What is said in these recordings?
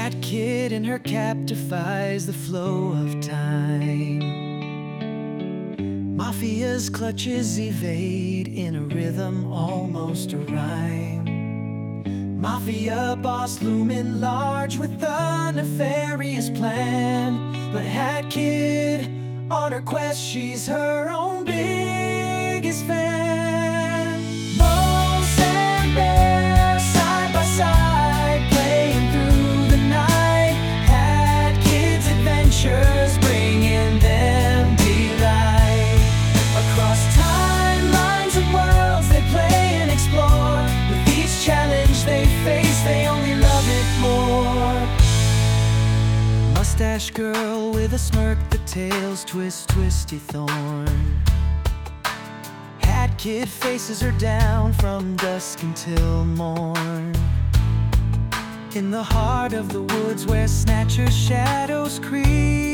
Hat Kid in her cap defies the flow of time. Mafia's clutches evade in a rhythm, almost a rhyme. Mafia boss looming large with a nefarious plan. But Hat Kid, on her quest, she's her own biggest fan. Moles and bears side by side, playing through the night. Hat Kid's adventures bringing them delight. Across timelines and worlds they play and explore. With each challenge they face, they only love it more. Mustache girl with a smirk, the tail's twist, twisty thorn. Hat Kid faces her down from dusk until morn. In the heart of the woods where snatchers' shadows creep,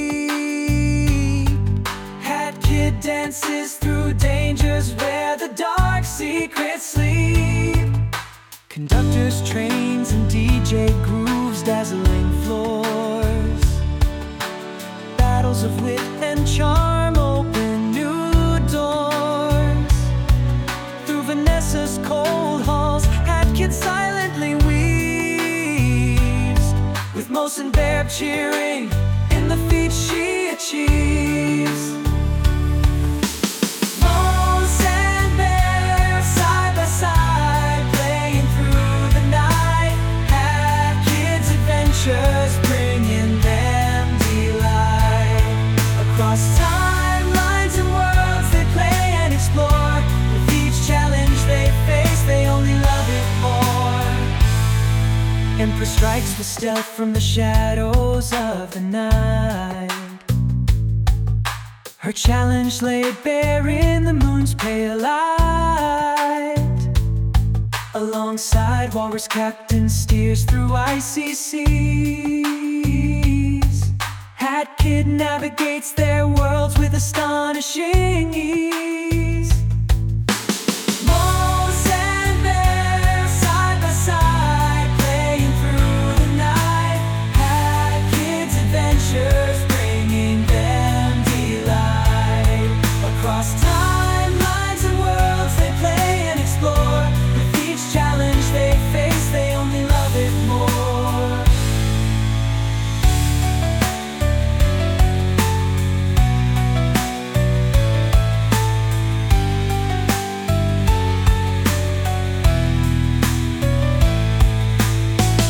Hat Kid dances through dangers where the dark secrets sleep. Conductors, trains, and DJ grooves dazzling floors. Battles of wit and charm open new doors. Through Vanessa's cold halls, Hat Kid silently weaves, with Mose and Bear cheering in the feat she achieves. Mose and Bear side by side, playing through the night. Hat Kid's adventures bringing them delight. Across timelines and worlds they play and explore. With each challenge they face, they only love it more. Empress strikes with stealth from the shadows of the night. Her challenge laid bare in the moon's pale light. Alongside Walrus, Captain steers through icy seas. Hat Kid navigates their worlds with astonishing ease.